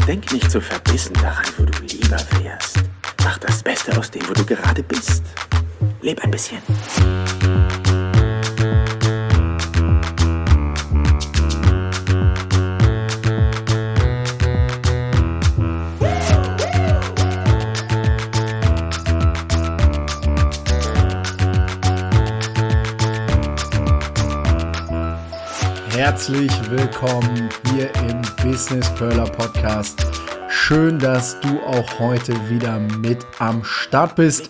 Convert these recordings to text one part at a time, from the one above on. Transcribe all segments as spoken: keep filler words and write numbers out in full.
Denk nicht so verbissen daran, wo du lieber wärst. Mach das Beste aus dem, wo du gerade bist. Leb ein bisschen. Herzlich willkommen hier im Business Perler Podcast. Schön, dass du auch heute wieder mit am Start bist.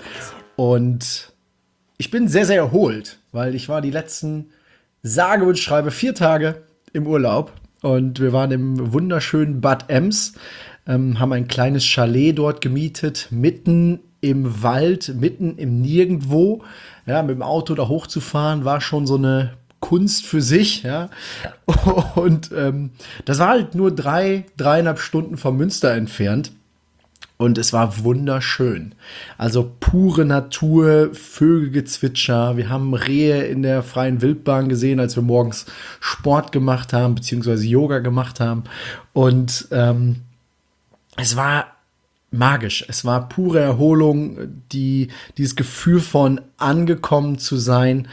Und ich bin sehr, sehr erholt, weil ich war die letzten, sage und schreibe, vier Tage im Urlaub. Und wir waren im wunderschönen Bad Ems, ähm, haben ein kleines Chalet dort gemietet, mitten im Wald, mitten im Nirgendwo. Ja, mit dem Auto da hochzufahren, war schon so eine Kunst für sich, ja. Und ähm, das war halt nur drei, dreieinhalb Stunden von Münster entfernt. Und es war wunderschön. Also pure Natur, Vögelgezwitscher. Wir haben Rehe in der freien Wildbahn gesehen, als wir morgens Sport gemacht haben, beziehungsweise Yoga gemacht haben. Und ähm, es war magisch. Es war pure Erholung, die, dieses Gefühl von angekommen zu sein.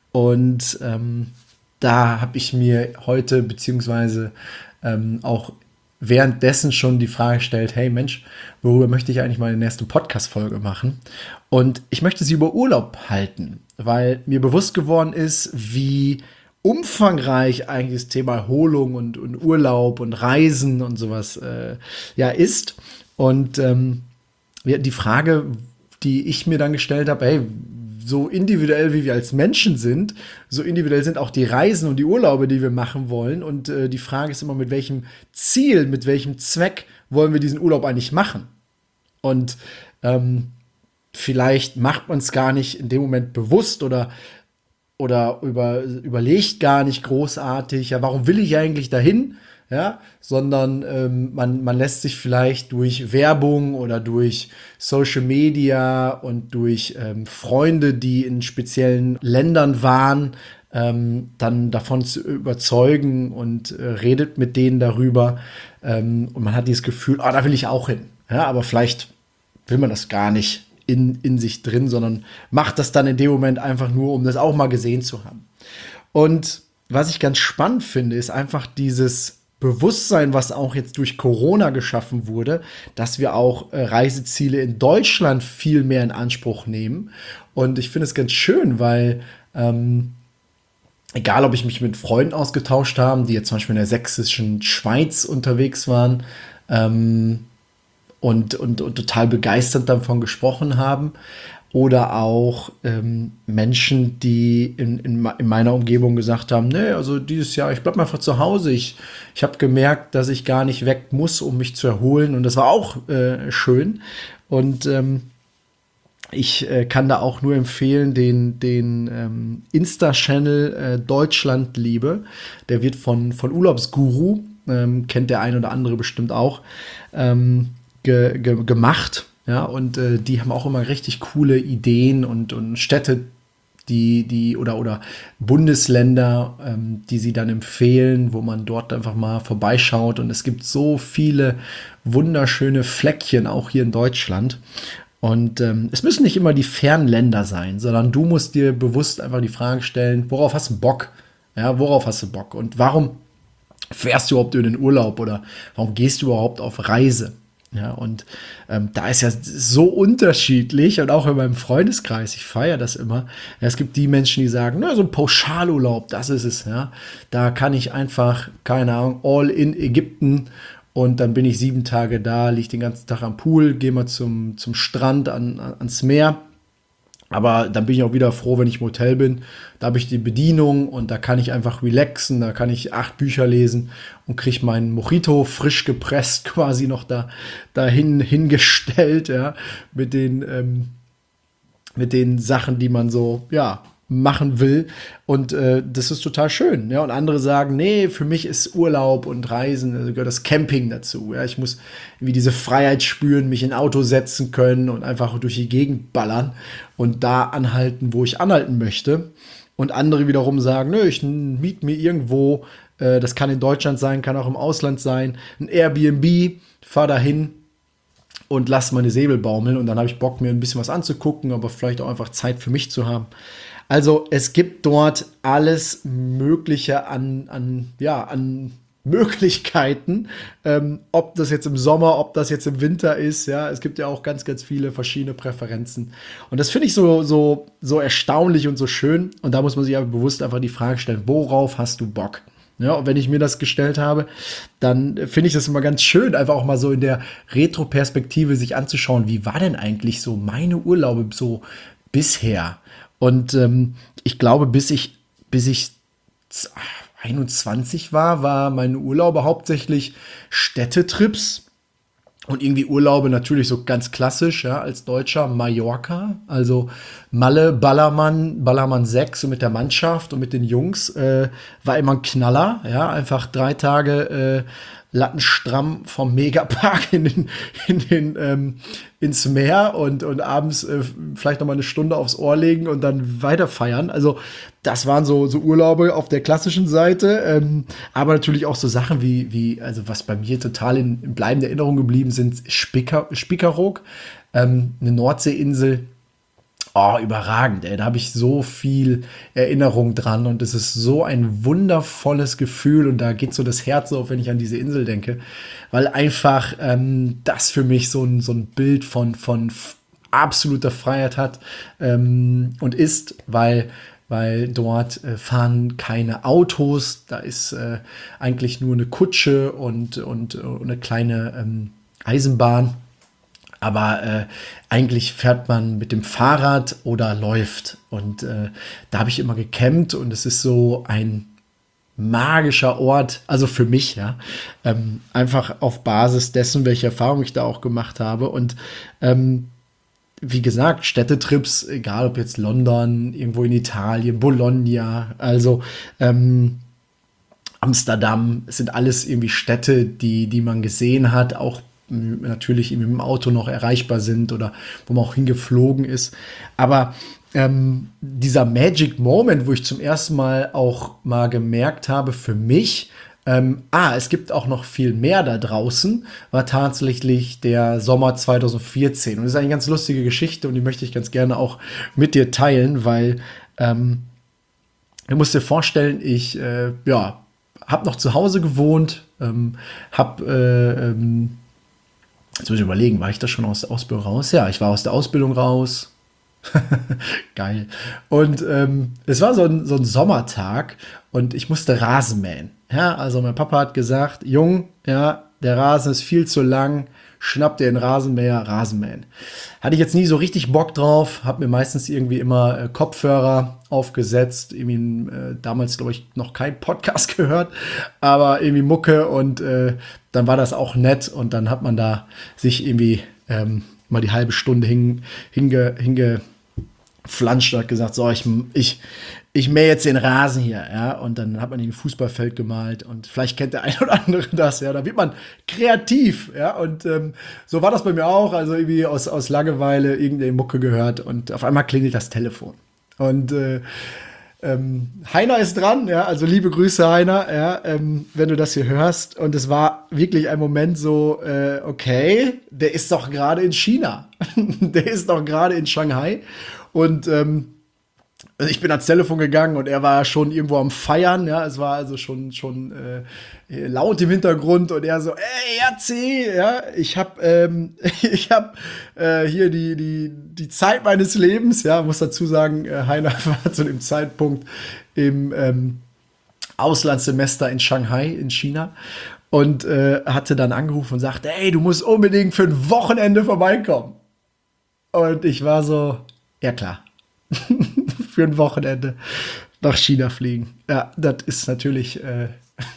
Und ähm, da habe ich mir heute beziehungsweise ähm, auch währenddessen schon die Frage gestellt, hey Mensch, worüber möchte ich eigentlich meine nächste Podcast-Folge machen? Und ich möchte sie über Urlaub halten, weil mir bewusst geworden ist, wie umfangreich eigentlich das Thema Erholung und, und Urlaub und Reisen und sowas äh, ja ist. Und ähm, die Frage, die ich mir dann gestellt habe, hey, so individuell wie wir als Menschen sind, so individuell sind auch die Reisen und die Urlaube, die wir machen wollen. Und äh, die Frage ist immer, mit welchem Ziel, mit welchem Zweck wollen wir diesen Urlaub eigentlich machen? Und ähm, vielleicht macht man es gar nicht in dem Moment bewusst oder, oder über, überlegt gar nicht großartig, ja, warum will ich eigentlich dahin? Ja, sondern ähm, man, man lässt sich vielleicht durch Werbung oder durch Social Media und durch ähm, Freunde, die in speziellen Ländern waren, ähm, dann davon zu überzeugen und äh, redet mit denen darüber. Ähm, und man hat dieses Gefühl, oh, da will ich auch hin. Ja, aber vielleicht will man das gar nicht in, in sich drin, sondern macht das dann in dem Moment einfach nur, um das auch mal gesehen zu haben. Und was ich ganz spannend finde, ist einfach dieses Bewusstsein, was auch jetzt durch Corona geschaffen wurde, dass wir auch äh, Reiseziele in Deutschland viel mehr in Anspruch nehmen. Und ich finde es ganz schön, weil ähm, egal, ob ich mich mit Freunden ausgetauscht habe, die jetzt zum Beispiel in der sächsischen Schweiz unterwegs waren ähm, und, und, und total begeistert davon gesprochen haben, oder auch ähm, Menschen, die in, in, in meiner Umgebung gesagt haben, nee, also dieses Jahr, ich bleib mal einfach zu Hause. Ich, ich habe gemerkt, dass ich gar nicht weg muss, um mich zu erholen. Und das war auch äh, schön. Und ähm, ich äh, kann da auch nur empfehlen, den, den ähm, Insta-Channel äh, Deutschlandliebe. Der wird von, von Urlaubsguru, ähm, kennt der ein oder andere bestimmt auch, ähm, ge, ge, gemacht. Ja, und äh, die haben auch immer richtig coole Ideen und, und Städte, die, die oder, oder Bundesländer, ähm, die sie dann empfehlen, wo man dort einfach mal vorbeischaut. Und es gibt so viele wunderschöne Fleckchen auch hier in Deutschland. Und ähm, es müssen nicht immer die fernen Länder sein, sondern du musst dir bewusst einfach die Frage stellen, worauf hast du Bock? Ja, worauf hast du Bock? Und warum fährst du überhaupt in den Urlaub oder warum gehst du überhaupt auf Reise? Ja, und ähm, da ist ja so unterschiedlich und auch in meinem Freundeskreis, ich feiere das immer. Ja, es gibt die Menschen, die sagen, na, so ein Pauschalurlaub, das ist es. Ja, da kann ich einfach, keine Ahnung, all in Ägypten und dann bin ich sieben Tage da, liege den ganzen Tag am Pool, gehe mal zum, zum Strand, an, ans Meer. Aber dann bin ich auch wieder froh, wenn ich im Hotel bin. Da habe ich die Bedienung und da kann ich einfach relaxen. Da kann ich acht Bücher lesen und kriege meinen Mojito frisch gepresst quasi noch da dahin hingestellt, ja, mit den ähm, mit den Sachen, die man so ja machen will. Und äh, das ist total schön. Ja, und andere sagen, nee, für mich ist Urlaub und Reisen, also gehört das Camping dazu. Ja, ich muss irgendwie diese Freiheit spüren, mich in ein Auto setzen können und einfach durch die Gegend ballern und da anhalten, wo ich anhalten möchte. Und andere wiederum sagen, nö, ich miete mir irgendwo Äh, das kann in Deutschland sein, kann auch im Ausland sein. Ein Airbnb, fahr dahin und lass meine Säbel baumeln. Und dann habe ich Bock, mir ein bisschen was anzugucken, aber vielleicht auch einfach Zeit für mich zu haben. Also es gibt dort alles Mögliche an, an, ja, an Möglichkeiten, ähm, ob das jetzt im Sommer, ob das jetzt im Winter ist, ja, es gibt ja auch ganz, ganz viele verschiedene Präferenzen. Und das finde ich so, so, so erstaunlich und so schön. Und da muss man sich aber bewusst einfach die Frage stellen, worauf hast du Bock? Ja, und wenn ich mir das gestellt habe, dann finde ich das immer ganz schön, einfach auch mal so in der Retro-Perspektive sich anzuschauen, wie war denn eigentlich so meine Urlaube so bisher? Und ähm, ich glaube, bis ich, bis ich einundzwanzig war, war meine Urlaube hauptsächlich Städtetrips und irgendwie Urlaube natürlich so ganz klassisch, ja, als Deutscher Mallorca, also Malle, Ballermann, Ballermann sechs und mit der Mannschaft und mit den Jungs, äh, war immer ein Knaller, ja, einfach drei Tage äh, lattenstramm vom Megapark in den, in den, ähm, ins Meer und, und abends äh, vielleicht noch mal eine Stunde aufs Ohr legen und dann weiter feiern. Also das waren so, so Urlaube auf der klassischen Seite, ähm, aber natürlich auch so Sachen wie, wie also was bei mir total in, in bleibender Erinnerung geblieben sind, Spicker, Spiekeroog, ähm, eine Nordseeinsel. Oh, überragend, ey. Da habe ich so viel Erinnerung dran und es ist so ein wundervolles Gefühl und da geht so das Herz auf, wenn ich an diese Insel denke, weil einfach ähm, das für mich so ein, so ein Bild von, von f- absoluter Freiheit hat ähm, und ist, weil, weil dort äh, fahren keine Autos, da ist äh, eigentlich nur eine Kutsche und, und, und eine kleine ähm, Eisenbahn. Aber äh, eigentlich fährt man mit dem Fahrrad oder läuft. Und äh, da habe ich immer gecampt und es ist so ein magischer Ort, also für mich, ja, ähm, einfach auf Basis dessen, welche Erfahrung ich da auch gemacht habe. Und ähm, wie gesagt, Städtetrips, egal ob jetzt London, irgendwo in Italien, Bologna, also ähm, Amsterdam, es sind alles irgendwie Städte, die, die man gesehen hat, auch natürlich mit dem Auto noch erreichbar sind oder wo man auch hingeflogen ist. Aber ähm, dieser Magic Moment, wo ich zum ersten Mal auch mal gemerkt habe für mich, ähm, ah, es gibt auch noch viel mehr da draußen, war tatsächlich der Sommer zwanzig vierzehn. Und das ist eine ganz lustige Geschichte und die möchte ich ganz gerne auch mit dir teilen, weil ähm, du musst dir vorstellen, ich äh, ja, habe noch zu Hause gewohnt, ähm, habe äh, ähm, Jetzt muss ich überlegen, war ich da schon aus der Ausbildung raus? Ja, ich war aus der Ausbildung raus. Geil. Und ähm, es war so ein, so ein Sommertag und ich musste Rasen mähen. Ja, also mein Papa hat gesagt, Jung, ja, der Rasen ist viel zu lang, schnapp dir den Rasenmäher, Rasenmähen. Hatte ich jetzt nie so richtig Bock drauf, habe mir meistens irgendwie immer äh, Kopfhörer aufgesetzt, irgendwie äh, damals, glaube ich, noch kein Podcast gehört, aber irgendwie Mucke und äh, dann war das auch nett und dann hat man da sich irgendwie ähm, mal die halbe Stunde hinge, hinge, hingeflanscht und hat gesagt, so, ich, ich, ich mähe jetzt den Rasen hier, ja, und dann hat man ein Fußballfeld gemalt und vielleicht kennt der eine oder andere das, ja, da wird man kreativ, ja, und ähm, so war das bei mir auch, also irgendwie aus, aus Langeweile irgendeine Mucke gehört und auf einmal klingelt das Telefon und äh, ähm, Heiner ist dran, ja, also liebe Grüße, Heiner, ja, ähm, wenn du das hier hörst. Und es war wirklich ein Moment so, äh, okay, der ist doch gerade in China. Der ist doch gerade in Shanghai. Und ähm, ich bin ans Telefon gegangen und er war schon irgendwo am Feiern, ja, es war also schon, schon äh, laut im Hintergrund und er so, ey, R C, ja, ich hab, ähm, ich hab äh, hier die, die, die Zeit meines Lebens, ja, muss dazu sagen, äh, Heiner war zu dem Zeitpunkt im ähm, Auslandssemester in Shanghai, in China und äh, hatte dann angerufen und sagte, ey, du musst unbedingt für ein Wochenende vorbeikommen. Und ich war so, ja klar. Für ein Wochenende nach China fliegen. Ja, das ist natürlich äh,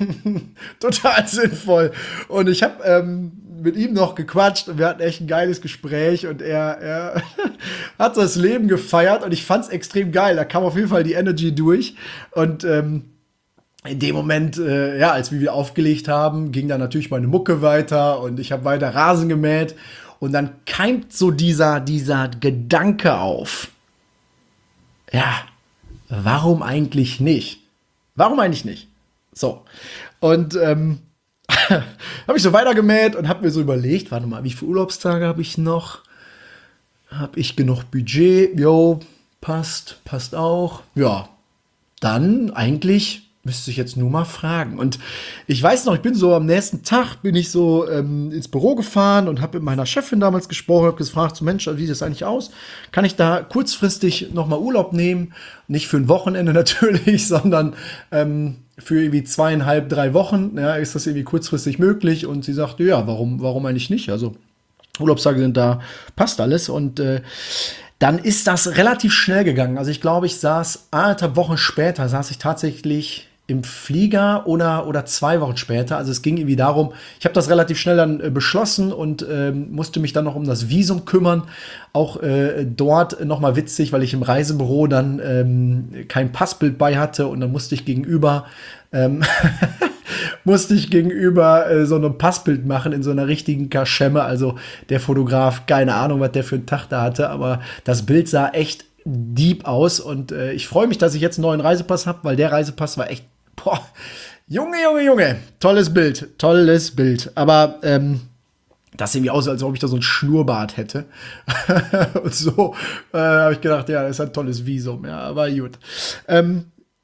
total sinnvoll. Und ich habe ähm, mit ihm noch gequatscht und wir hatten echt ein geiles Gespräch und er, er hat das Leben gefeiert und ich fand es extrem geil. Da kam auf jeden Fall die Energy durch und ähm, in dem Moment, äh, ja, als wir wieder aufgelegt haben, ging dann natürlich meine Mucke weiter und ich habe weiter Rasen gemäht und dann keimt so dieser, dieser Gedanke auf. Ja, warum eigentlich nicht? Warum eigentlich nicht? So. Und ähm, habe ich so weitergemäht und habe mir so überlegt, warte mal, wie viele Urlaubstage habe ich noch? Habe ich genug Budget? Jo, passt, passt auch. Ja, dann eigentlich müsste ich jetzt nur mal fragen. Und ich weiß noch, ich bin so am nächsten Tag, bin ich so ähm, ins Büro gefahren und habe mit meiner Chefin damals gesprochen, habe gefragt, so Mensch, wie sieht das eigentlich aus? Kann ich da kurzfristig noch mal Urlaub nehmen? Nicht für ein Wochenende natürlich, sondern ähm, für irgendwie zweieinhalb, drei Wochen. Ja, ist das irgendwie kurzfristig möglich? Und sie sagte, ja, warum, warum eigentlich nicht? Also Urlaubstage sind da, passt alles. Und äh, dann ist das relativ schnell gegangen. Also ich glaube, ich saß anderthalb Wochen später, saß ich tatsächlich im Flieger oder, oder zwei Wochen später. Also es ging irgendwie darum, ich habe das relativ schnell dann äh, beschlossen und ähm, musste mich dann noch um das Visum kümmern. Auch äh, dort nochmal witzig, weil ich im Reisebüro dann ähm, kein Passbild bei hatte und dann musste ich gegenüber ähm, musste ich gegenüber äh, so ein Passbild machen in so einer richtigen Kaschemme. Also der Fotograf, keine Ahnung, was der für einen Tag da hatte, aber das Bild sah echt deep aus und äh, ich freue mich, dass ich jetzt einen neuen Reisepass habe, weil der Reisepass war echt, boah, Junge, Junge, Junge, tolles Bild, tolles Bild. Aber ähm, das sieht irgendwie aus, als ob ich da so ein Schnurrbart hätte. Und so äh, habe ich gedacht, ja, das ist ein tolles Visum, ja, aber gut. Ähm,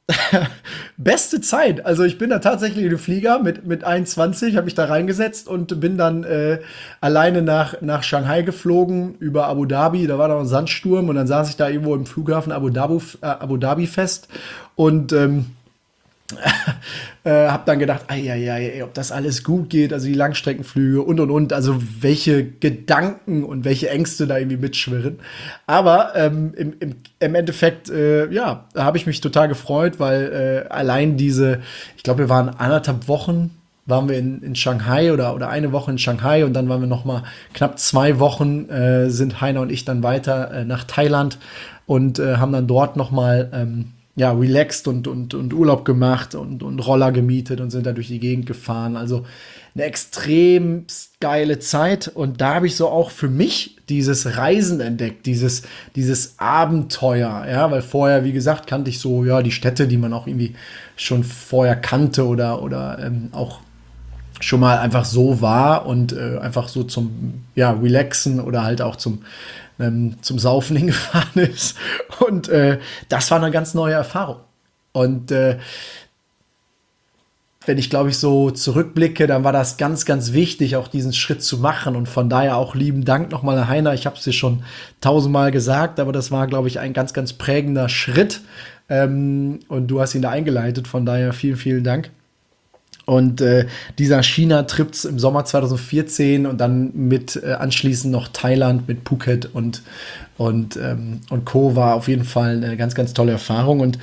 Beste Zeit. Also ich bin da tatsächlich in den Flieger mit, mit einundzwanzig, habe mich da reingesetzt und bin dann äh, alleine nach, nach Shanghai geflogen, über Abu Dhabi. Da war noch ein Sandsturm und dann saß ich da irgendwo im Flughafen Abu Dhabi, äh, Abu Dhabi fest und ähm, äh, hab dann gedacht, ai, ai, ai, ob das alles gut geht, also die Langstreckenflüge und und und, also welche Gedanken und welche Ängste da irgendwie mitschwirren. Aber ähm, im, im, im Endeffekt, äh, ja, da habe ich mich total gefreut, weil äh, allein diese, ich glaube, wir waren anderthalb Wochen, waren wir in, in Shanghai oder, oder eine Woche in Shanghai und dann waren wir noch mal knapp zwei Wochen, äh, sind Heiner und ich dann weiter äh, nach Thailand und äh, haben dann dort noch mal ähm, ja, relaxed und, und, und Urlaub gemacht und, und Roller gemietet und sind da durch die Gegend gefahren. Also eine extrem geile Zeit. Und da habe ich so auch für mich dieses Reisen entdeckt, dieses, dieses Abenteuer. Ja, weil vorher, wie gesagt, kannte ich so, ja, die Städte, die man auch irgendwie schon vorher kannte oder, oder ähm, auch schon mal einfach so war und äh, einfach so zum, ja, Relaxen oder halt auch zum Ähm, zum Saufen hingefahren ist. Und äh, das war eine ganz neue Erfahrung. Und äh, wenn ich, glaube ich, so zurückblicke, dann war das ganz, ganz wichtig, auch diesen Schritt zu machen. Und von daher auch lieben Dank nochmal an Heiner. Ich habe es dir schon tausendmal gesagt, aber das war, glaube ich, ein ganz, ganz prägender Schritt. Ähm, und du hast ihn da eingeleitet. Von daher vielen, vielen Dank. Und äh, dieser China-Trip im Sommer zwanzig vierzehn und dann mit äh, anschließend noch Thailand mit Phuket und, und, ähm, und Co. war auf jeden Fall eine ganz, ganz tolle Erfahrung. Und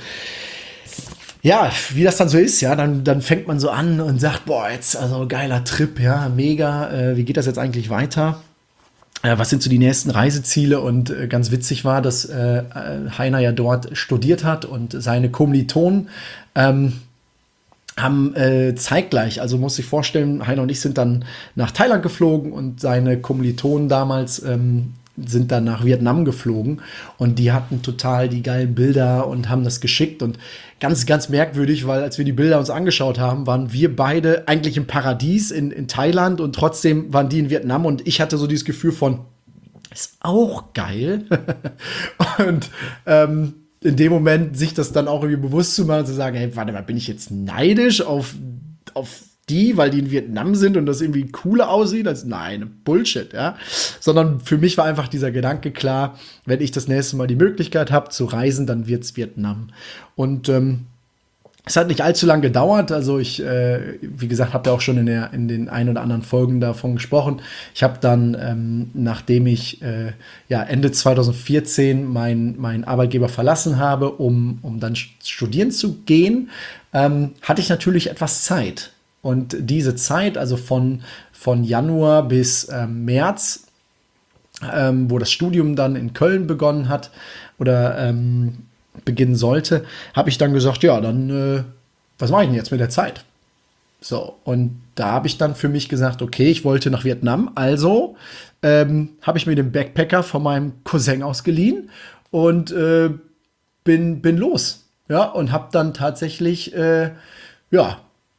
ja, wie das dann so ist, ja, dann, dann fängt man so an und sagt, boah, jetzt also geiler Trip, ja, mega, äh, wie geht das jetzt eigentlich weiter? Äh, was sind so die nächsten Reiseziele? Und äh, ganz witzig war, dass äh, Heiner ja dort studiert hat und seine Kommilitonen ähm, haben äh, zeitgleich, also muss ich vorstellen, Heiner und ich sind dann nach Thailand geflogen und seine Kommilitonen damals ähm, sind dann nach Vietnam geflogen und die hatten total die geilen Bilder und haben das geschickt und ganz, ganz merkwürdig, weil als wir die Bilder uns angeschaut haben, waren wir beide eigentlich im Paradies in, in Thailand und trotzdem waren die in Vietnam und ich hatte so dieses Gefühl von, ist auch geil. Und ähm, in dem Moment sich das dann auch irgendwie bewusst zu machen, zu sagen, hey, warte mal, bin ich jetzt neidisch auf, auf die, weil die in Vietnam sind und das irgendwie cooler aussieht? Als, nein, Bullshit, ja. Sondern für mich war einfach dieser Gedanke klar, wenn ich das nächste Mal die Möglichkeit habe zu reisen, dann wird's Vietnam. Und ähm, es hat nicht allzu lange gedauert, also ich, äh, wie gesagt, habe ja auch schon in, der, in den ein oder anderen Folgen davon gesprochen. Ich habe dann, ähm, nachdem ich äh, ja, Ende zwanzig vierzehn meinen mein Arbeitgeber verlassen habe, um, um dann studieren zu gehen, ähm, hatte ich natürlich etwas Zeit. Und diese Zeit, also von, von Januar bis ähm, März, ähm, wo das Studium dann in Köln begonnen hat, oder ähm, beginnen sollte, habe ich dann gesagt, ja, dann, äh, was mache ich denn jetzt mit der Zeit? So, und da habe ich dann für mich gesagt, okay, ich wollte nach Vietnam, also ähm, habe ich mir den Backpacker von meinem Cousin ausgeliehen und äh, bin, bin los. Ja, und habe dann tatsächlich, äh, ja,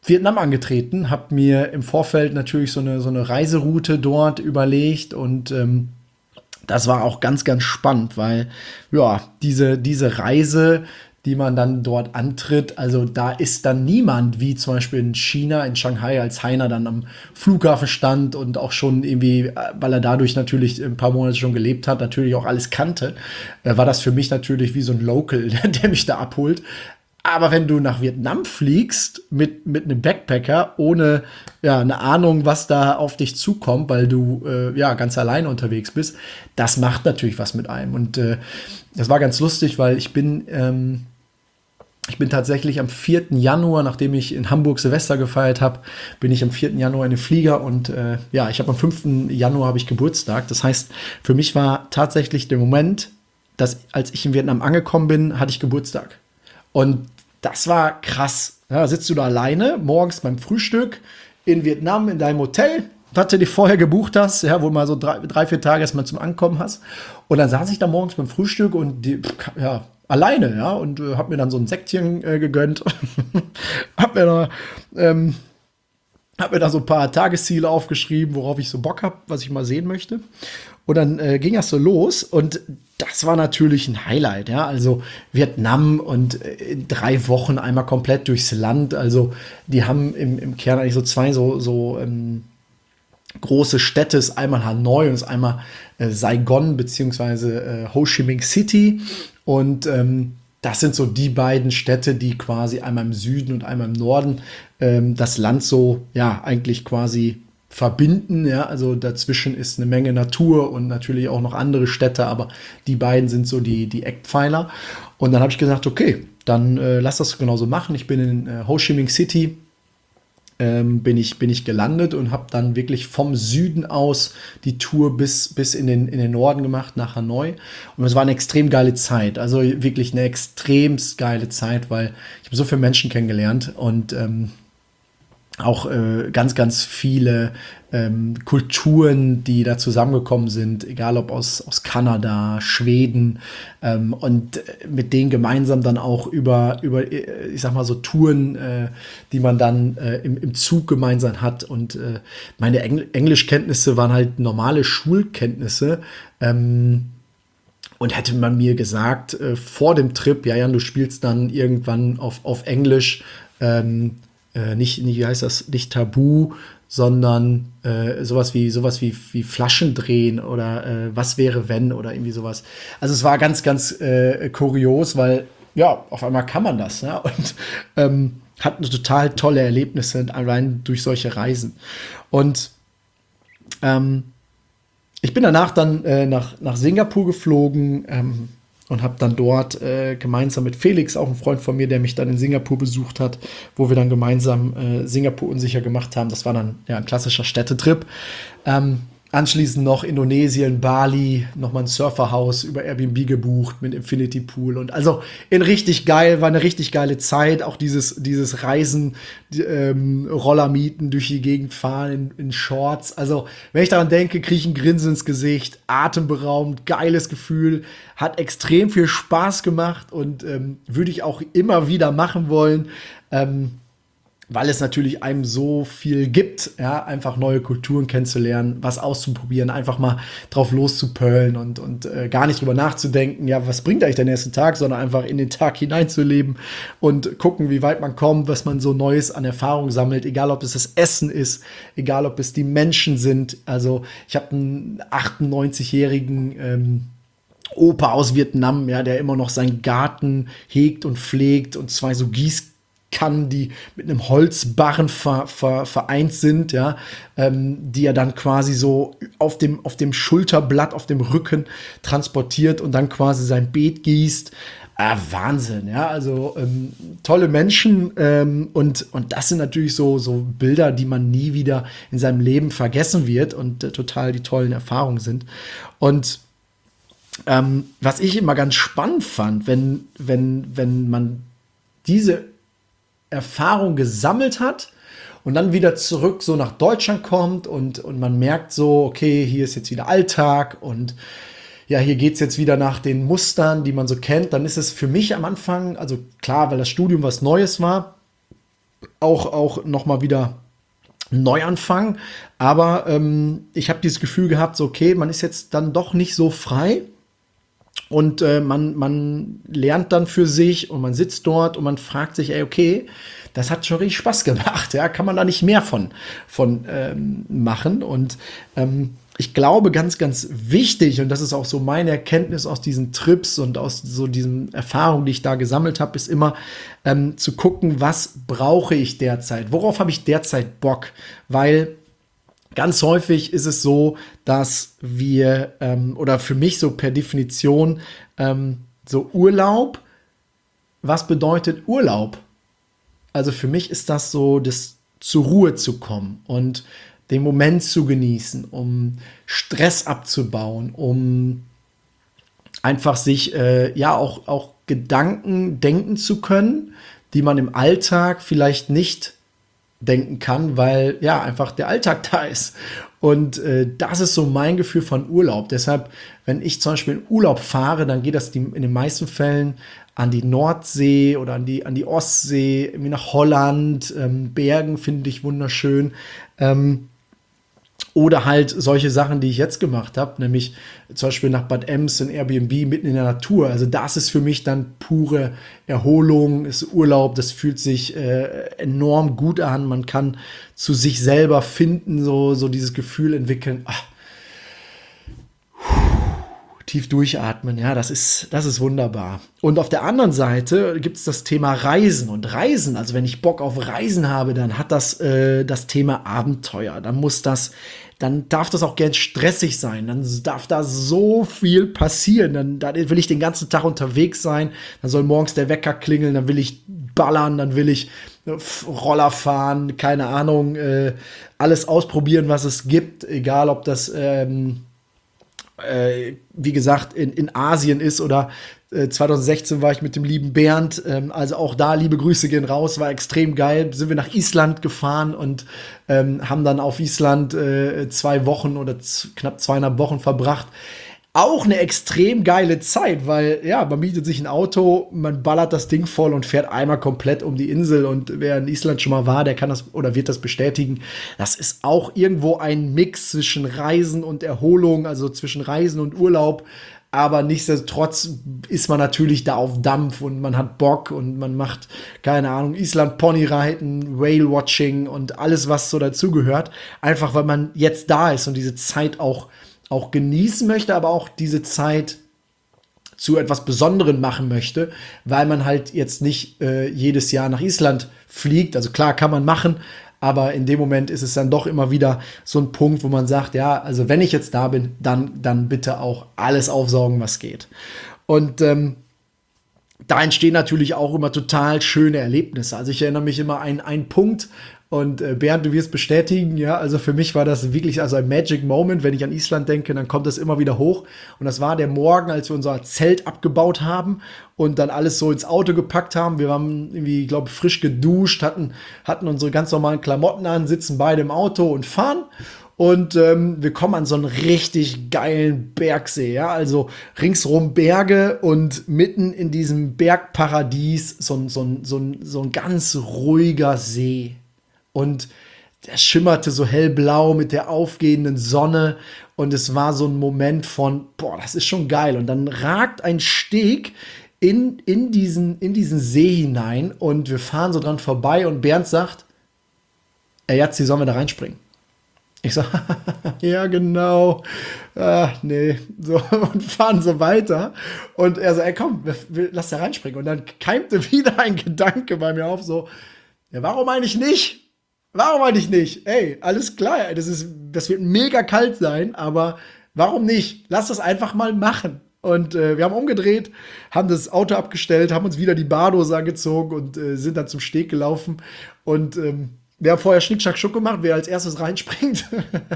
Vietnam angetreten, habe mir im Vorfeld natürlich so eine, so eine Reiseroute dort überlegt und ähm, das war auch ganz, ganz spannend, weil ja, diese, diese Reise, die man dann dort antritt, also da ist dann niemand, wie zum Beispiel in China, in Shanghai, als Heiner dann am Flughafen stand und auch schon irgendwie, weil er dadurch natürlich ein paar Monate schon gelebt hat, natürlich auch alles kannte, äh, war das für mich natürlich wie so ein Local, der mich da abholt. Aber wenn du nach Vietnam fliegst mit, mit einem Backpacker, ohne ja, eine Ahnung, was da auf dich zukommt, weil du äh, ja ganz alleine unterwegs bist, das macht natürlich was mit einem. Und äh, das war ganz lustig, weil ich bin, ähm, ich bin tatsächlich am vierten Januar, nachdem ich in Hamburg Silvester gefeiert habe, bin ich am vierten Januar in den Flieger und äh, ja, ich habe am fünften Januar habe ich Geburtstag. Das heißt, für mich war tatsächlich der Moment, dass als ich in Vietnam angekommen bin, hatte ich Geburtstag. Und das war krass. Ja, sitzt du da alleine, morgens beim Frühstück in Vietnam in deinem Hotel, was du dir vorher gebucht hast, ja, wo mal so drei, drei, vier Tage erstmal zum Ankommen hast. Und dann saß ich da morgens beim Frühstück und die, ja, alleine, ja, und äh, hab mir dann so ein Säckchen äh, gegönnt. hab mir da, ähm, hab mir da so ein paar Tagesziele aufgeschrieben, worauf ich so Bock hab, was ich mal sehen möchte. Und dann äh, ging das so los und das war natürlich ein Highlight, ja, also Vietnam und äh, drei Wochen einmal komplett durchs Land, also die haben im, im Kern eigentlich so zwei so, so ähm, große Städte, ist einmal Hanoi und ist einmal äh, Saigon beziehungsweise äh, Ho Chi Minh City und ähm, das sind so die beiden Städte, die quasi einmal im Süden und einmal im Norden ähm, das Land so, ja, eigentlich quasi verbinden, ja, also dazwischen ist eine Menge Natur und natürlich auch noch andere Städte, aber die beiden sind so die, die Eckpfeiler. Und dann habe ich gesagt, okay, dann äh, lass das genauso machen. Ich bin in äh, Ho Chi Minh City, ähm, bin ich, bin ich gelandet und habe dann wirklich vom Süden aus die Tour bis, bis in den, in den Norden gemacht, nach Hanoi. Und es war eine extrem geile Zeit, also wirklich eine extrem geile Zeit, weil ich habe so viele Menschen kennengelernt und ähm, auch äh, ganz, ganz viele ähm, Kulturen, die da zusammengekommen sind, egal ob aus, aus Kanada, Schweden ähm, und mit denen gemeinsam dann auch über, über ich sag mal so Touren, äh, die man dann äh, im, im Zug gemeinsam hat und äh, meine Engl- Englischkenntnisse waren halt normale Schulkenntnisse, ähm, und hätte man mir gesagt, äh, vor dem Trip, ja, Jan, du spielst dann irgendwann auf, auf Englisch, ähm, Äh, nicht, nicht, wie heißt das, nicht Tabu, sondern äh, sowas wie sowas wie, wie Flaschen drehen oder äh, was wäre wenn oder irgendwie sowas. Also es war ganz, ganz äh, kurios, weil ja, auf einmal kann man das, ja, und ähm, hat eine total tolle Erlebnisse allein durch solche Reisen. Und ähm, ich bin danach dann äh, nach, nach Singapur geflogen, ähm, und habe dann dort äh, gemeinsam mit Felix, auch ein Freund von mir, der mich dann in Singapur besucht hat, wo wir dann gemeinsam äh, Singapur unsicher gemacht haben. Das war dann ja ein klassischer Städtetrip. Ähm, anschließend noch Indonesien, Bali, nochmal ein Surferhaus über Airbnb gebucht mit Infinity Pool. Und also in richtig geil, war eine richtig geile Zeit. Auch dieses, dieses Reisen, die, ähm, Roller mieten, durch die Gegend fahren in, in Shorts. Also wenn ich daran denke, kriege ich ein Grinsen ins Gesicht, atemberaubend, geiles Gefühl. Hat extrem viel Spaß gemacht und ähm, würde ich auch immer wieder machen wollen. Ähm, weil es natürlich einem so viel gibt, ja, einfach neue Kulturen kennenzulernen, was auszuprobieren, einfach mal drauf loszupöllen und, und äh, gar nicht drüber nachzudenken, ja, was bringt eigentlich der nächste Tag, sondern einfach in den Tag hineinzuleben und gucken, wie weit man kommt, was man so Neues an Erfahrung sammelt, egal ob es das Essen ist, egal ob es die Menschen sind. Also ich habe einen achtundneunzigjährigen ähm, Opa aus Vietnam, ja, der immer noch seinen Garten hegt und pflegt und zwei so Gießkannen, die mit einem Holzbarren ver, ver, vereint sind, ja, ähm, die er dann quasi so auf dem, auf dem Schulterblatt, auf dem Rücken transportiert und dann quasi sein Beet gießt. Ah, Wahnsinn, ja, also ähm, tolle Menschen ähm, und, und das sind natürlich so, so Bilder, die man nie wieder in seinem Leben vergessen wird und äh, total die tollen Erfahrungen sind. Und ähm, was ich immer ganz spannend fand, wenn, wenn, wenn man diese Erfahrung gesammelt hat und dann wieder zurück so nach Deutschland kommt und, und man merkt so, okay, hier ist jetzt wieder Alltag und ja, hier geht's jetzt wieder nach den Mustern, die man so kennt, dann ist es für mich am Anfang, also klar, weil das Studium was Neues war, auch, auch nochmal wieder Neuanfang. Aber ähm, ich habe dieses Gefühl gehabt, so okay, man ist jetzt dann doch nicht so frei. Und äh, man, man lernt dann für sich und man sitzt dort und man fragt sich, ey, okay, das hat schon richtig Spaß gemacht. Ja, kann man da nicht mehr von, von ähm, machen? Und ähm, ich glaube, ganz, ganz wichtig, und das ist auch so meine Erkenntnis aus diesen Trips und aus so diesen Erfahrungen, die ich da gesammelt habe, ist immer ähm, zu gucken, was brauche ich derzeit? Worauf habe ich derzeit Bock? Weil ganz häufig ist es so, dass wir, ähm, oder für mich so per Definition, ähm, so Urlaub, was bedeutet Urlaub? Also für mich ist das so, das zur Ruhe zu kommen und den Moment zu genießen, um Stress abzubauen, um einfach sich äh, ja auch, auch Gedanken denken zu können, die man im Alltag vielleicht nicht denken kann, weil ja einfach der Alltag da ist. Und äh, das ist so mein Gefühl von Urlaub. Deshalb, wenn ich zum Beispiel in Urlaub fahre, dann geht das die, in den meisten Fällen an die Nordsee oder an die, an die Ostsee, irgendwie nach Holland, ähm, Bergen finde ich wunderschön. Ähm, Oder halt solche Sachen, die ich jetzt gemacht habe, nämlich zum Beispiel nach Bad Ems in Airbnb mitten in der Natur. Also das ist für mich dann pure Erholung, ist Urlaub, das fühlt sich äh, enorm gut an. Man kann zu sich selber finden, so, so dieses Gefühl entwickeln, ach, tief durchatmen, ja, das ist, das ist wunderbar. Und auf der anderen Seite gibt es das Thema Reisen. Und Reisen, also wenn ich Bock auf Reisen habe, dann hat das äh, das Thema Abenteuer. Dann muss das, dann darf das auch gern stressig sein. Dann darf da so viel passieren. Dann, dann will ich den ganzen Tag unterwegs sein. Dann soll morgens der Wecker klingeln. Dann will ich ballern. Dann will ich Roller fahren. Keine Ahnung. Äh, alles ausprobieren, was es gibt. Egal, ob das ähm, Äh, wie gesagt, in, in Asien ist oder äh, zwanzig sechzehn war ich mit dem lieben Bernd, ähm, also auch da liebe Grüße gehen raus, war extrem geil, sind wir nach Island gefahren und ähm, haben dann auf Island äh, zwei Wochen oder z- knapp zweieinhalb Wochen verbracht. Auch eine extrem geile Zeit, weil ja, man mietet sich ein Auto, man ballert das Ding voll und fährt einmal komplett um die Insel. Und wer in Island schon mal war, der kann das oder wird das bestätigen. Das ist auch irgendwo ein Mix zwischen Reisen und Erholung, also zwischen Reisen und Urlaub. Aber nichtsdestotrotz ist man natürlich da auf Dampf und man hat Bock und man macht, keine Ahnung, Island Ponyreiten, Whale-Watching und alles, was so dazugehört. Einfach, weil man jetzt da ist und diese Zeit auch auch genießen möchte, aber auch diese Zeit zu etwas Besonderem machen möchte, weil man halt jetzt nicht äh, jedes Jahr nach Island fliegt. Also klar, kann man machen, aber in dem Moment ist es dann doch immer wieder so ein Punkt, wo man sagt, ja, also wenn ich jetzt da bin, dann, dann bitte auch alles aufsaugen, was geht. Und ähm, da entstehen natürlich auch immer total schöne Erlebnisse. Also ich erinnere mich immer an einen Punkt, und äh, Bernd, du wirst bestätigen, ja, also für mich war das wirklich also ein Magic Moment. Wenn ich an Island denke, dann kommt das immer wieder hoch. Und das war der Morgen, als wir unser Zelt abgebaut haben und dann alles so ins Auto gepackt haben. Wir waren irgendwie, glaube ich, frisch geduscht, hatten, hatten unsere ganz normalen Klamotten an, sitzen beide im Auto und fahren. Und ähm, wir kommen an so einen richtig geilen Bergsee, ja, also ringsrum Berge und mitten in diesem Bergparadies so ein, so ein, so ein, so ein ganz ruhiger See. Und der schimmerte so hellblau mit der aufgehenden Sonne. Und es war so ein Moment von, boah, das ist schon geil. Und dann ragt ein Steg in, in, diesen, in diesen See hinein. Und wir fahren so dran vorbei. Und Bernd sagt, ey, jetzt, sollen wir da reinspringen? Ich sag, ja, genau. Ah, nee. So, und fahren so weiter. Und er so, ey, komm, wir, wir, lass da reinspringen. Und dann keimte wieder ein Gedanke bei mir auf, so, ja, warum eigentlich nicht? Warum eigentlich nicht? Ey, alles klar, das ist, das wird mega kalt sein, aber warum nicht? Lass das einfach mal machen. Und äh, wir haben umgedreht, haben das Auto abgestellt, haben uns wieder die Bardose angezogen und äh, sind dann zum Steg gelaufen. Und ähm, wir haben vorher Schnick, Schnack, Schuck gemacht, wer als erstes reinspringt.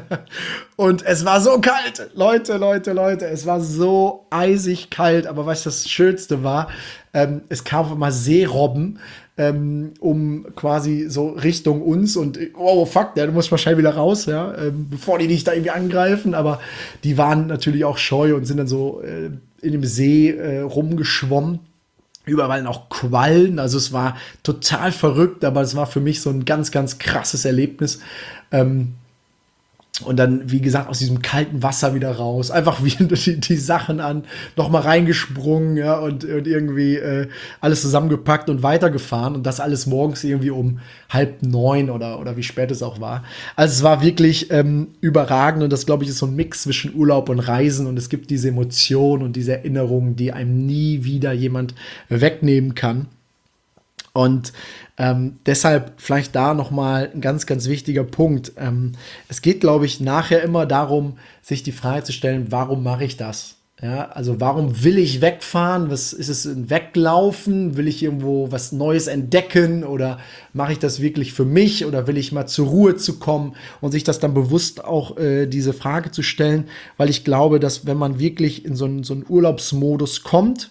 Und es war so kalt. Leute, Leute, Leute, es war so eisig kalt. Aber was das Schönste war, ähm, es kamen auf einmal Seerobben, ähm, um quasi so Richtung uns. Und oh, fuck, der, du musst mal schnell wieder raus, ja, ähm, bevor die dich da irgendwie angreifen. Aber die waren natürlich auch scheu und sind dann so äh, in dem See äh, rumgeschwommen. Überall noch Quallen, also es war total verrückt, aber es war für mich so ein ganz, ganz krasses Erlebnis. Ähm, Und dann, wie gesagt, aus diesem kalten Wasser wieder raus, einfach wieder die, die Sachen an, nochmal reingesprungen, ja, und, und irgendwie äh, alles zusammengepackt und weitergefahren. Und das alles morgens irgendwie um halb neun oder, oder wie spät es auch war. Also es war wirklich ähm, überragend und das, glaube ich, ist so ein Mix zwischen Urlaub und Reisen. Und es gibt diese Emotionen und diese Erinnerungen, die einem nie wieder jemand wegnehmen kann. Und ähm, deshalb vielleicht da nochmal ein ganz, ganz wichtiger Punkt. Ähm, es geht, glaube ich, nachher immer darum, sich die Frage zu stellen, warum mache ich das? Ja, also warum will ich wegfahren? Was ist es, ein Weglaufen? Will ich irgendwo was Neues entdecken? Oder mache ich das wirklich für mich? Oder will ich mal zur Ruhe zu kommen und sich das dann bewusst auch äh, diese Frage zu stellen? Weil ich glaube, dass wenn man wirklich in so einen, so einen Urlaubsmodus kommt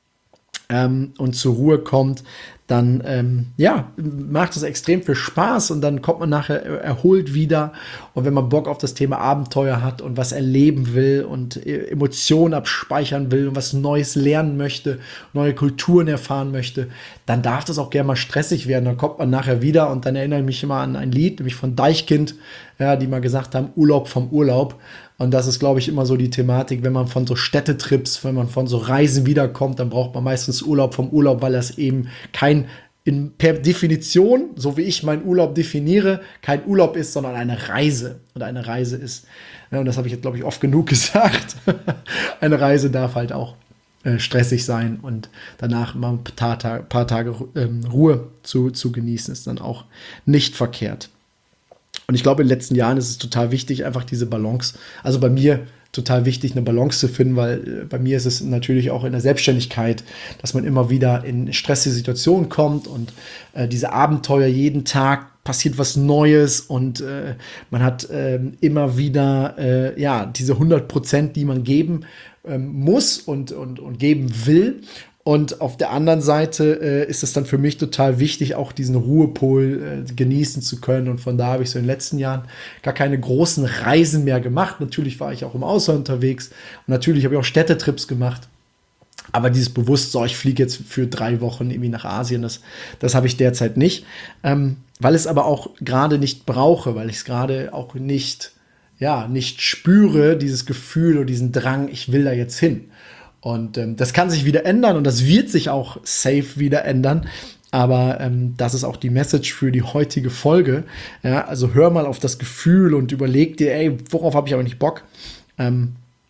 ähm, und zur Ruhe kommt, dann ähm, ja, macht es extrem viel Spaß und dann kommt man nachher erholt wieder. Und wenn man Bock auf das Thema Abenteuer hat und was erleben will und Emotionen abspeichern will und was Neues lernen möchte, neue Kulturen erfahren möchte, dann darf das auch gerne mal stressig werden. Dann kommt man nachher wieder und dann erinnere ich mich immer an ein Lied, nämlich von Deichkind, ja, die mal gesagt haben, Urlaub vom Urlaub. Und das ist, glaube ich, immer so die Thematik, wenn man von so Städtetrips, wenn man von so Reisen wiederkommt, dann braucht man meistens Urlaub vom Urlaub, weil das eben kein, in, per Definition, so wie ich meinen Urlaub definiere, kein Urlaub ist, sondern eine Reise oder eine Reise ist. Ja, und das habe ich jetzt, glaube ich, oft genug gesagt. Eine Reise darf halt auch äh, stressig sein und danach mal ein paar, Ta- paar Tage ähm, Ruhe zu, zu genießen, ist dann auch nicht verkehrt. Und ich glaube, in den letzten Jahren ist es total wichtig, einfach diese Balance, also bei mir total wichtig, eine Balance zu finden, weil äh, bei mir ist es natürlich auch in der Selbstständigkeit, dass man immer wieder in stressige Situationen kommt und äh, diese Abenteuer jeden Tag passiert was Neues und äh, man hat äh, immer wieder äh, ja, diese hundert Prozent, die man geben ähm, muss und, und, und geben will. Und auf der anderen Seite äh, ist es dann für mich total wichtig, auch diesen Ruhepol äh, genießen zu können. Und von da habe ich so in den letzten Jahren gar keine großen Reisen mehr gemacht. Natürlich war ich auch im Ausland unterwegs und natürlich habe ich auch Städtetrips gemacht. Aber dieses Bewusstsein, so, ich fliege jetzt für drei Wochen irgendwie nach Asien, das, das habe ich derzeit nicht. Ähm, weil es aber auch gerade nicht brauche, weil ich es gerade auch nicht, ja, nicht spüre, dieses Gefühl oder diesen Drang, ich will da jetzt hin. Und ähm, das kann sich wieder ändern und das wird sich auch safe wieder ändern. Aber ähm, das ist auch die Message für die heutige Folge. Ja, also hör mal auf das Gefühl und überleg dir, ey, worauf habe ich aber nicht Bock? Ähm,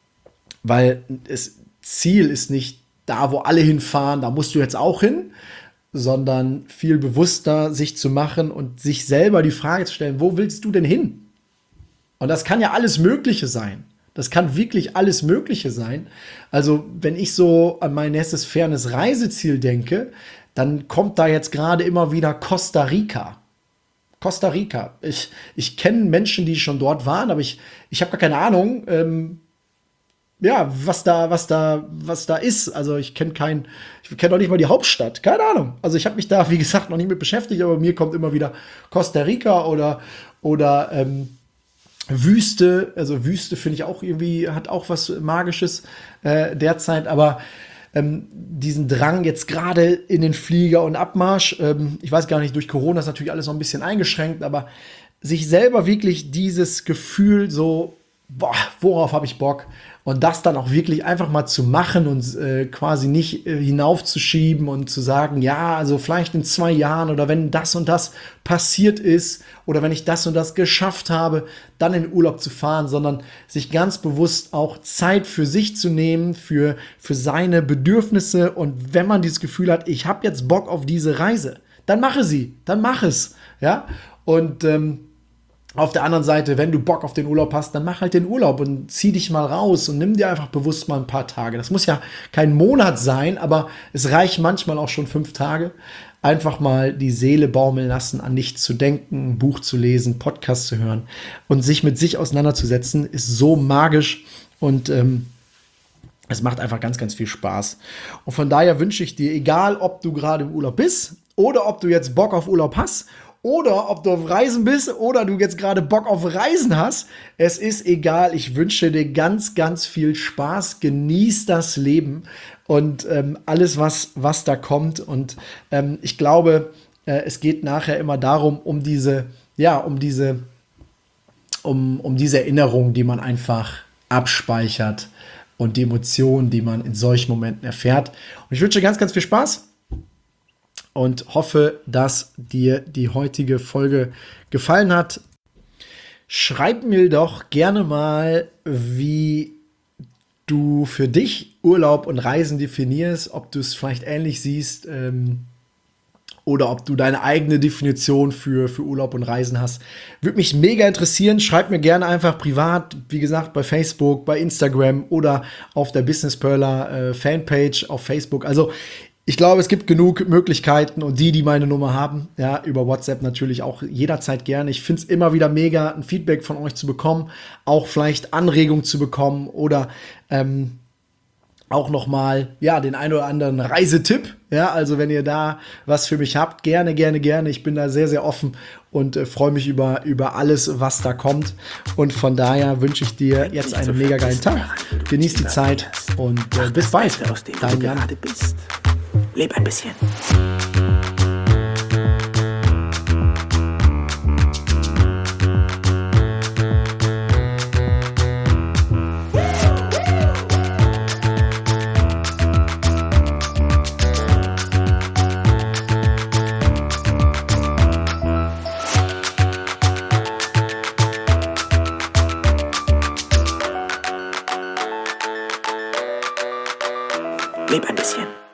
weil das Ziel ist nicht da, wo alle hinfahren, da musst du jetzt auch hin, sondern viel bewusster sich zu machen und sich selber die Frage zu stellen, wo willst du denn hin? Und das kann ja alles Mögliche sein. Das kann wirklich alles Mögliche sein. Also, wenn ich so an mein nächstes fernes Reiseziel denke, dann kommt da jetzt gerade immer wieder Costa Rica. Costa Rica. Ich, ich kenne Menschen, die schon dort waren, aber ich, ich habe gar keine Ahnung, ähm, ja, was da, was da, was da ist. Also, ich kenne kein, ich kenne noch nicht mal die Hauptstadt. Keine Ahnung. Also, ich habe mich da, wie gesagt, noch nicht mit beschäftigt, aber mir kommt immer wieder Costa Rica oder, oder, ähm, Wüste, also Wüste finde ich auch irgendwie, hat auch was Magisches äh, derzeit, aber ähm, diesen Drang jetzt gerade in den Flieger und Abmarsch, ähm, ich weiß gar nicht, durch Corona ist natürlich alles noch ein bisschen eingeschränkt, aber sich selber wirklich dieses Gefühl so, boah, worauf habe ich Bock? Und das dann auch wirklich einfach mal zu machen und äh, quasi nicht äh, hinaufzuschieben und zu sagen, ja, also vielleicht in zwei Jahren oder wenn das und das passiert ist oder wenn ich das und das geschafft habe, dann in den Urlaub zu fahren, sondern sich ganz bewusst auch Zeit für sich zu nehmen, für, für seine Bedürfnisse. Und wenn man dieses Gefühl hat, ich habe jetzt Bock auf diese Reise, dann mache sie, dann mach es. Ja? Und ähm, auf der anderen Seite, wenn du Bock auf den Urlaub hast, dann mach halt den Urlaub und zieh dich mal raus und nimm dir einfach bewusst mal ein paar Tage. Das muss ja kein Monat sein, aber es reicht manchmal auch schon fünf Tage. Einfach mal die Seele baumeln lassen, an nichts zu denken, ein Buch zu lesen, Podcast zu hören und sich mit sich auseinanderzusetzen, ist so magisch und ähm, es macht einfach ganz, ganz viel Spaß. Und von daher wünsche ich dir, egal ob du gerade im Urlaub bist oder ob du jetzt Bock auf Urlaub hast, oder ob du auf Reisen bist oder du jetzt gerade Bock auf Reisen hast. Es ist egal. Ich wünsche dir ganz, ganz viel Spaß. Genieß das Leben und ähm, alles, was, was da kommt. Und ähm, ich glaube, äh, es geht nachher immer darum, um diese, ja, um diese, um, um diese Erinnerung, die man einfach abspeichert und die Emotionen, die man in solchen Momenten erfährt. Und ich wünsche dir ganz, ganz viel Spaß und hoffe, dass dir die heutige Folge gefallen hat. Schreib mir doch gerne mal, wie du für dich Urlaub und Reisen definierst, ob du es vielleicht ähnlich siehst ähm, oder ob du deine eigene Definition für, für Urlaub und Reisen hast. Würde mich mega interessieren. Schreib mir gerne einfach privat, wie gesagt, bei Facebook, bei Instagram oder auf der Business Perler äh, Fanpage auf Facebook. Also ich glaube, es gibt genug Möglichkeiten und die, die meine Nummer haben, ja, über WhatsApp natürlich auch jederzeit gerne. Ich finde es immer wieder mega, ein Feedback von euch zu bekommen, auch vielleicht Anregungen zu bekommen oder ähm, auch nochmal, ja, den ein oder anderen Reisetipp. Ja, also wenn ihr da was für mich habt, gerne, gerne, gerne. Ich bin da sehr, sehr offen und äh, freue mich über, über alles, was da kommt. Und von daher wünsche ich dir jetzt einen mega geilen Tag. Genieß die Zeit und äh, bis bald. Dein Jan. Leb ein bisschen. Leb ein bisschen.